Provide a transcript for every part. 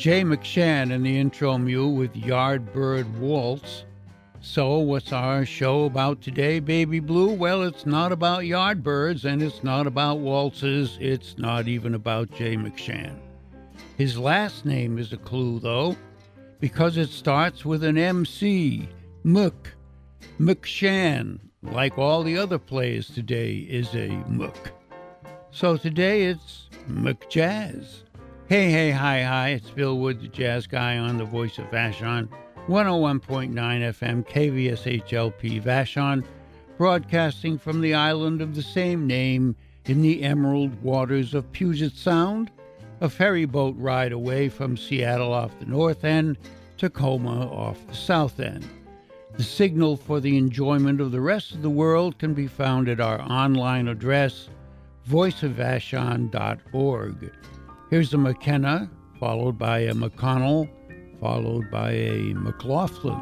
Jay McShann in the intro mule with Yardbird Waltz. So, what's our show about today, Baby Blue? Well, it's not about Yardbirds, and it's not about waltzes. It's not even about Jay McShann. His last name is a clue, though, because it starts with an MC, McShann, like all the other players today, is a Mc. So today it's McJazz. Hey, hi, it's Bill Wood, the jazz guy on the Voice of Vashon, 101.9 FM, KVSHLP Vashon, broadcasting from the island of the same name in the emerald waters of Puget Sound, a ferry boat ride away from Seattle off the north end, Tacoma off the south end. The signal for the enjoyment of the rest of the world can be found at our online address, voiceofvashon.org. Here's a McKenna, followed by a McConnell, followed by a McLaughlin.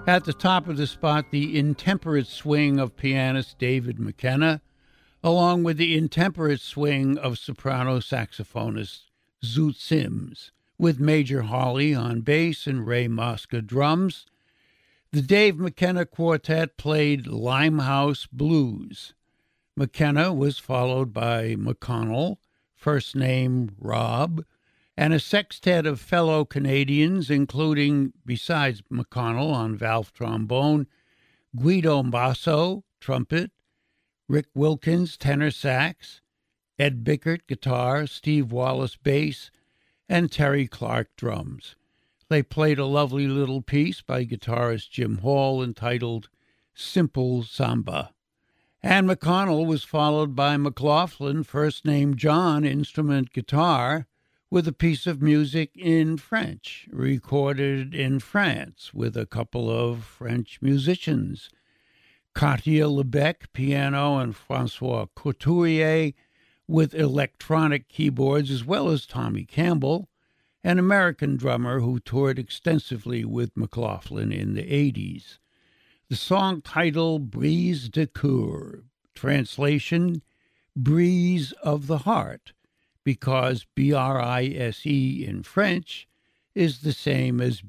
At the top of the spot, the intemperate swing of pianist David McKenna, along with the intemperate swing of soprano saxophonist Zoot Sims, with Major Hawley on bass and Ray Mosca drums. The Dave McKenna Quartet played Limehouse Blues. McKenna was followed by McConnell, first name Rob, and a sextet of fellow Canadians, including, besides McConnell on valve trombone, Guido Basso, trumpet, Rick Wilkins, tenor sax, Ed Bickert, guitar, Steve Wallace, bass, and Terry Clark, drums. They played a lovely little piece by guitarist Jim Hall entitled Simple Samba. And McConnell was followed by McLaughlin, first name John, instrument guitar, with a piece of music in French, recorded in France with a couple of French musicians, Katia Lebec, piano, and Francois Couturier with electronic keyboards, as well as Tommy Campbell, an American drummer who toured extensively with McLaughlin in the 80s. The song title, Brise de Coeur, translation, Breeze of the Heart, because B-R-I-S-E in French is the same as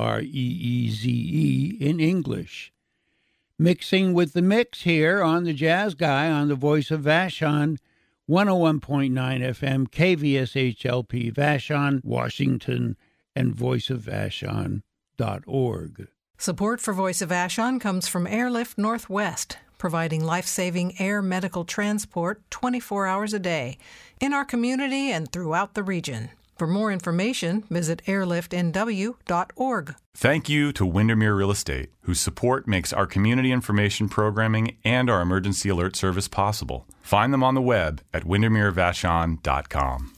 B-R-E-E-Z-E in English. Mixing with the mix here on the Jazz Guy on the Voice of Vashon, 101.9 FM, KVSH-LP Vashon, Washington, and voiceofvashon.org. Support for Voice of Vashon comes from Airlift Northwest, providing life-saving air medical transport 24 hours a day in our community and throughout the region. For more information, visit airliftnw.org. Thank you to Windermere Real Estate, whose support makes our community information programming and our emergency alert service possible. Find them on the web at windermerevashon.com.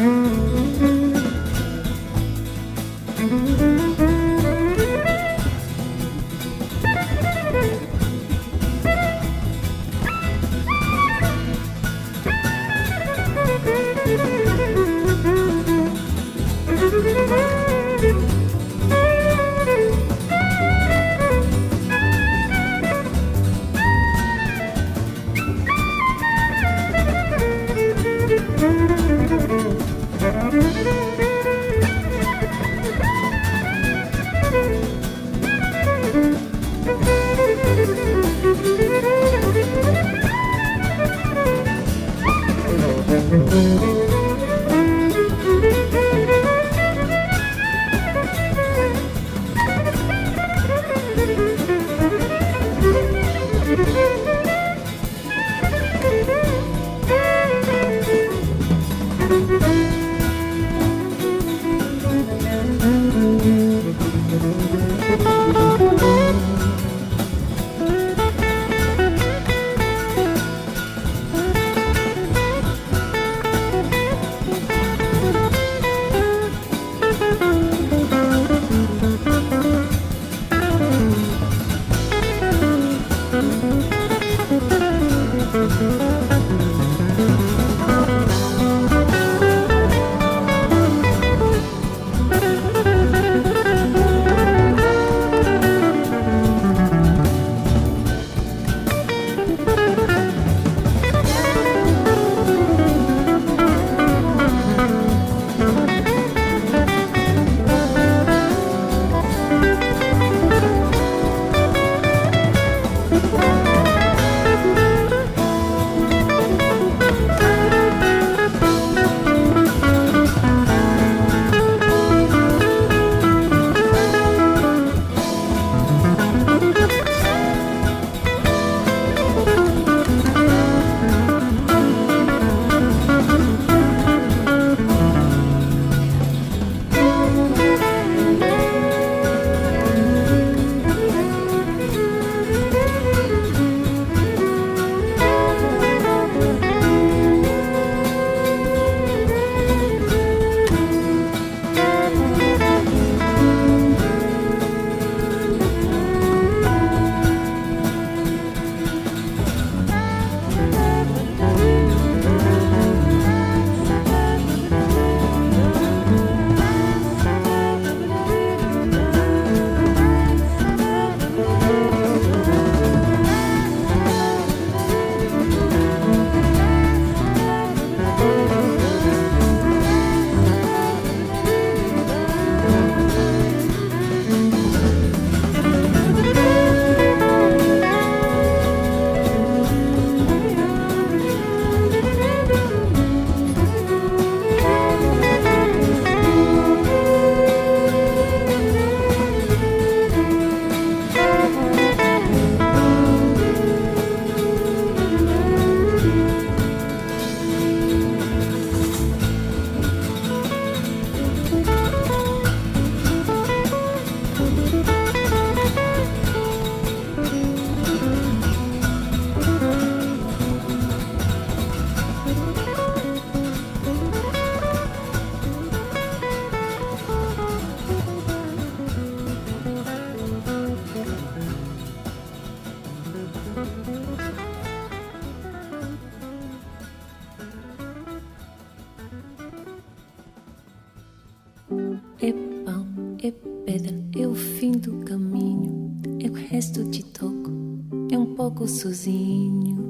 É pão, é pedra, é o fim do caminho, é o resto de toco, é pouco sozinho.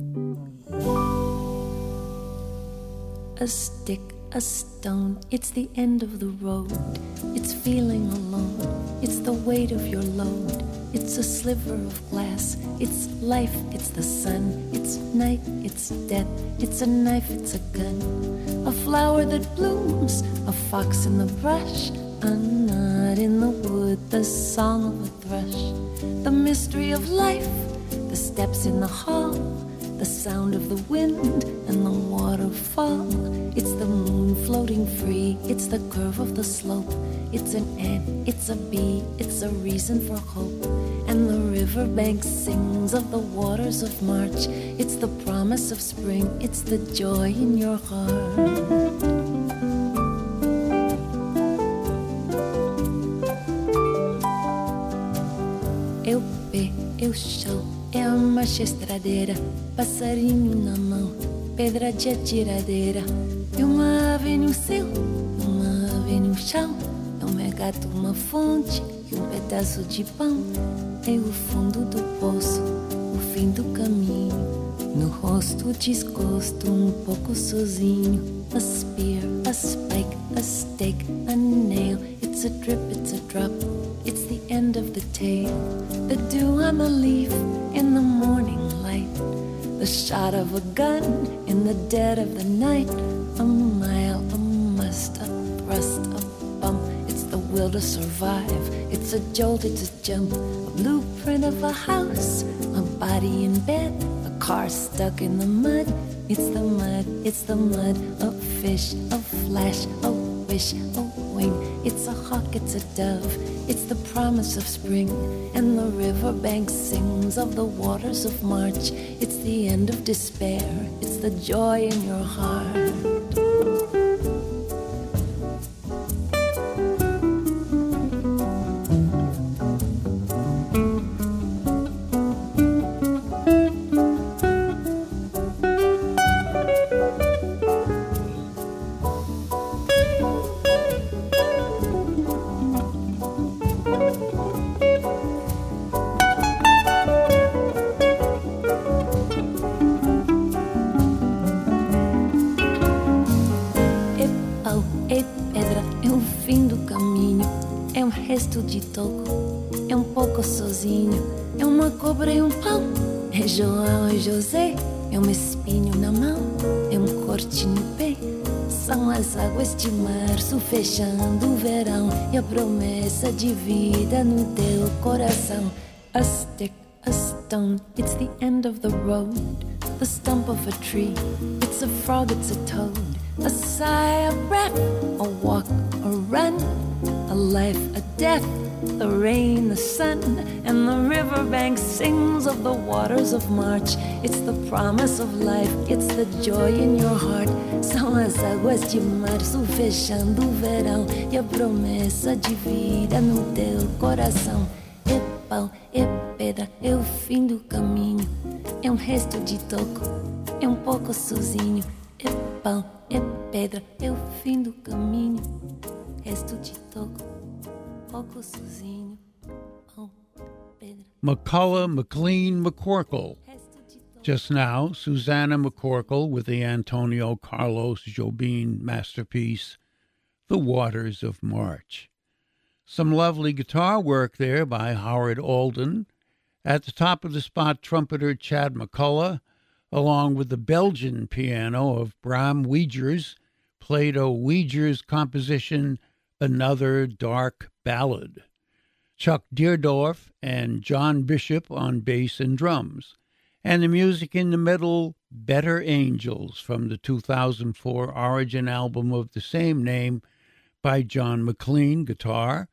A stick, a stone, it's the end of the road. It's feeling alone, it's the weight of your load. It's a sliver of glass, it's life, it's the sun. It's night, it's death, it's a knife, it's a gun. A flower that blooms, a fox in the brush, a nut in the wood, the song of a thrush. The mystery of life, the steps in the hall, the sound of the wind and the waterfall. It's the moon floating free, it's the curve of the slope. It's an ant, it's a bee, it's a reason for hope. And the riverbank sings of the waters of March. It's the promise of spring, it's the joy in your heart. o chão, é a marcha estradeira, passarinho na mão, pedra de atiradeira. E uma ave no céu, uma ave no chão, é um gato, uma fonte e um pedaço de pão. É o fundo do poço, o fim do caminho, no rosto desgosto, pouco sozinho. A spear, a spike, a stake, a nail. It's a drip, it's a drop, it's the end of the tale. The dew on the leaf in the morning light, the shot of a gun in the dead of the night. A mile, a must, a thrust, a bump. It's the will to survive, it's a jolt, it's a jump. A blueprint of a house, a body in bed, a car stuck in the mud. It's the mud, it's the mud. A fish, a flash, a wish, a wing. It's a hawk, it's a dove, it's the promise of spring. And the riverbank sings of the waters of March. It's the end of despair, it's the joy in your heart. De toco, é um pouco sozinho, é uma cobra e um pau, é João e José, é um espinho na mão, é um corte no pé. São as águas de março fechando o verão e a promessa de vida no teu coração. A stick, a stone, it's the end of the road. The stump of a tree, it's a frog, it's a toad. A sigh, a breath, a walk, a run. A life, a death, the rain, the sun, and the riverbank sings of the waters of March. It's the promise of life, it's the joy in your heart. São as águas de março fechando o verão e a promessa de vida no teu coração. É pau, é pedra, é o fim do caminho, é um resto de toco, é um pouco sozinho. É pau, é pedra, é o fim do caminho. Resto de toco, pouco sozinho, pão, pedra. McCullough, McLean, McCorkle. Just now, Susanna McCorkle with the Antonio Carlos Jobim masterpiece, The Waters of March. Some lovely guitar work there by Howard Alden. At the top of the spot, trumpeter Chad McCullough, along with the Belgian piano of Bram Weegers, played a Weegers composition, Another Dark Ballad. Chuck Deerdorf and John Bishop on bass and drums. And the music in the middle, Better Angels, from the 2004 Origin album of the same name by John McLean, guitar,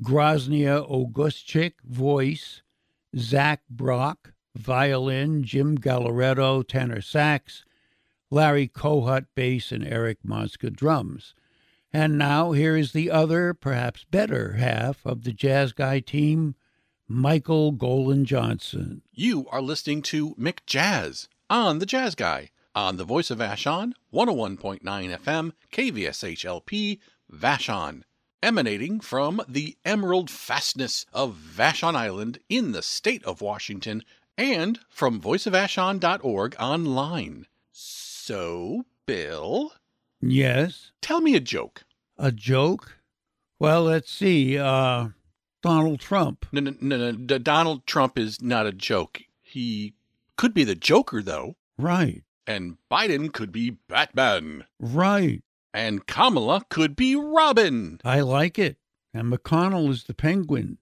Groznia Augustchik, voice, Zach Brock, violin, Jim Gallaretto, tenor sax, Larry Kohut, bass, and Eric Mozga, drums. And now here is the other, perhaps better half of the Jazz Guy team, Michael Golan Johnson. You are listening to McJazz on the Jazz Guy on the Voice of Vashon, 101.9 FM, KVSH-LP, Vashon, emanating from the emerald fastness of Vashon Island in the state of Washington and from voiceofvashon.org online. So, Bill? Yes? Tell me a joke. A joke? Well, let's see. Donald Trump. No. Donald Trump is not a joke. He could be the Joker, though. Right. And Biden could be Batman. Right. And Kamala could be Robin. I like it. And McConnell is the Penguin.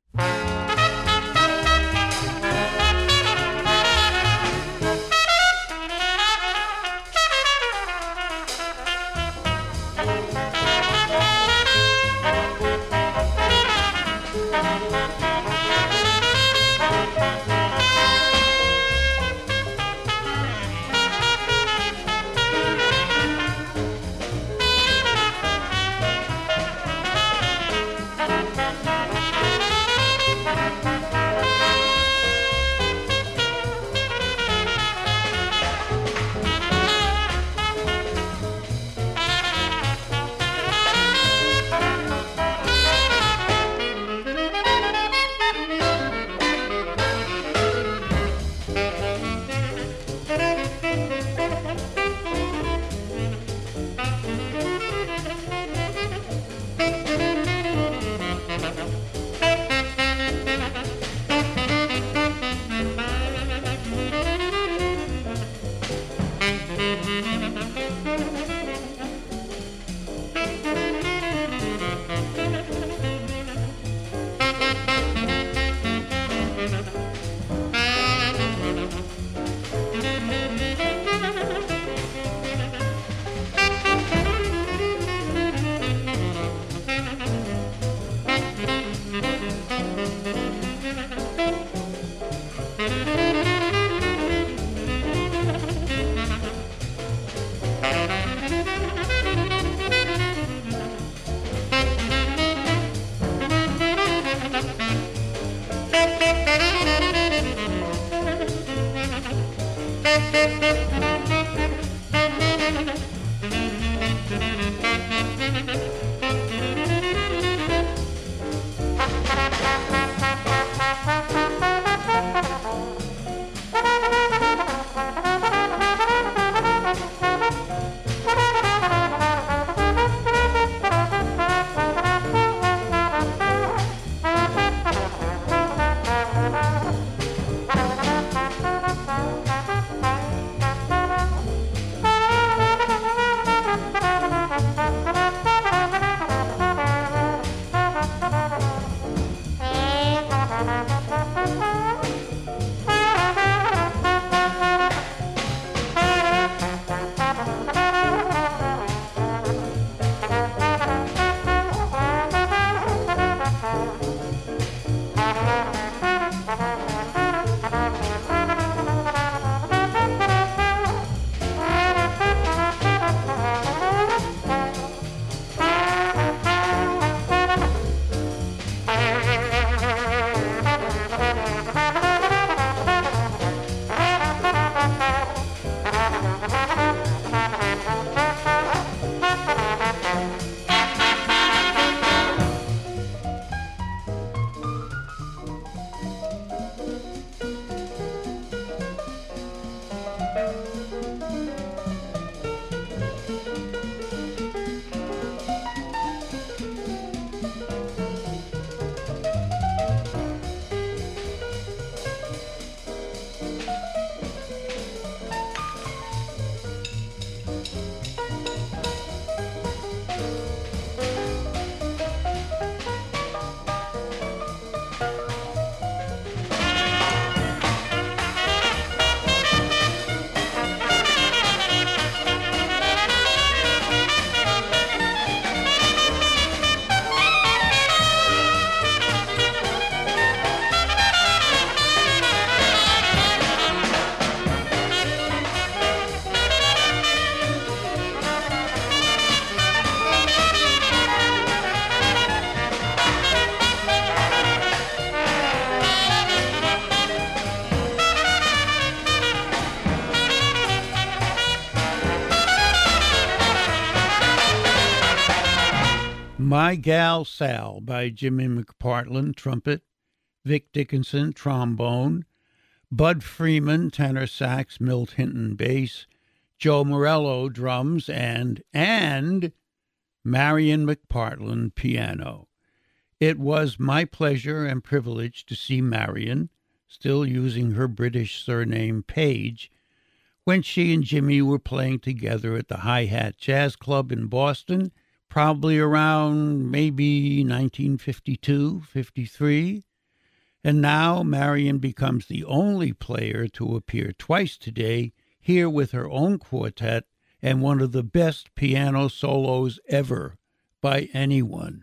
My Gal Sal by Jimmy McPartland, trumpet, Vic Dickinson, trombone, Bud Freeman, tenor sax, Milt Hinton, bass, Joe Morello, drums, and Marion McPartland, piano. It was my pleasure and privilege to see Marion, still using her British surname Page, when she and Jimmy were playing together at the Hi-Hat Jazz Club in Boston, probably around maybe 1952, 53. And now Marion becomes the only player to appear twice today, here with her own quartet, and one of the best piano solos ever by anyone.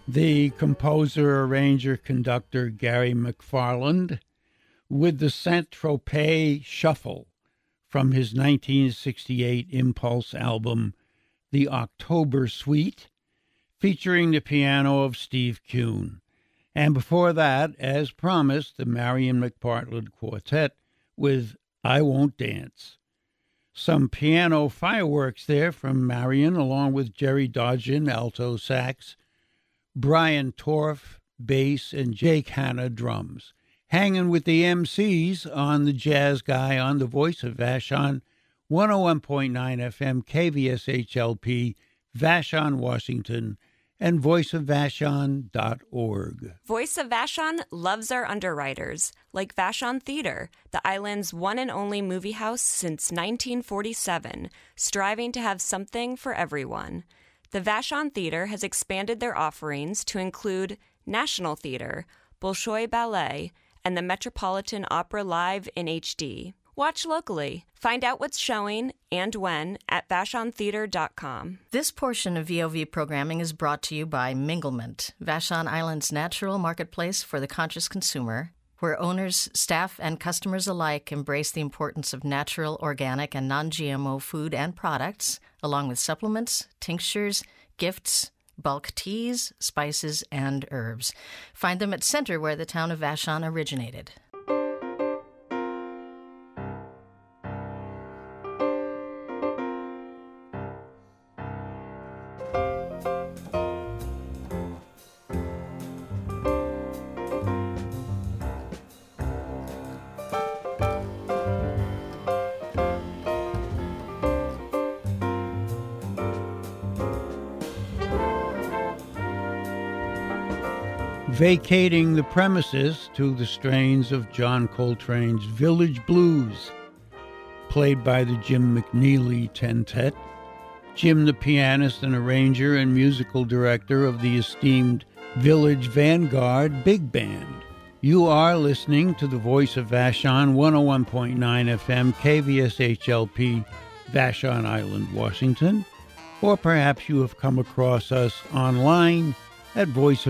the composer, arranger, conductor Gary McFarland with the Saint-Tropez Shuffle from his 1968 Impulse album, The October Suite, featuring the piano of Steve Kuhn. And before that, as promised, the Marion McPartland Quartet with I Won't Dance. Some piano fireworks there from Marion, along with Jerry Dodgen, alto sax, Brian Torff, bass, and Jake Hanna, drums. Hanging with the MCs on the Jazz Guy on the Voice of Vashon, 101.9 FM, KVSHLP, Vashon, Washington, and voiceofvashon.org. Voice of Vashon loves our underwriters, like Vashon Theater, the island's one and only movie house since 1947, striving to have something for everyone. The Vashon Theater has expanded their offerings to include National Theater, Bolshoi Ballet, and the Metropolitan Opera Live in HD. Watch locally. Find out what's showing and when at VashonTheater.com. This portion of VOV programming is brought to you by Minglement, Vashon Island's natural marketplace for the conscious consumer, where owners, staff, and customers alike embrace the importance of natural, organic, and non-GMO food and products, along with supplements, tinctures, gifts, bulk teas, spices, and herbs. Find them at Center, where the town of Vashon originated. Vacating the premises to the strains of John Coltrane's Village Blues, played by the Jim McNeely Tentet. Jim, the pianist and arranger and musical director of the esteemed Village Vanguard Big Band. You are listening to the Voice of Vashon, 101.9 FM, KVSHLP, Vashon Island, Washington. Or perhaps you have come across us online at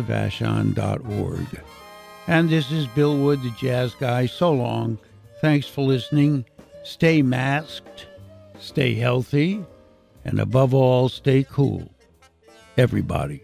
voiceofvashon.org. And this is Bill Wood, the Jazz Guy. So long. Thanks for listening. Stay masked, stay healthy, and above all, stay cool. Everybody.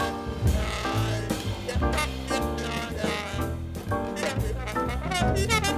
Yeah.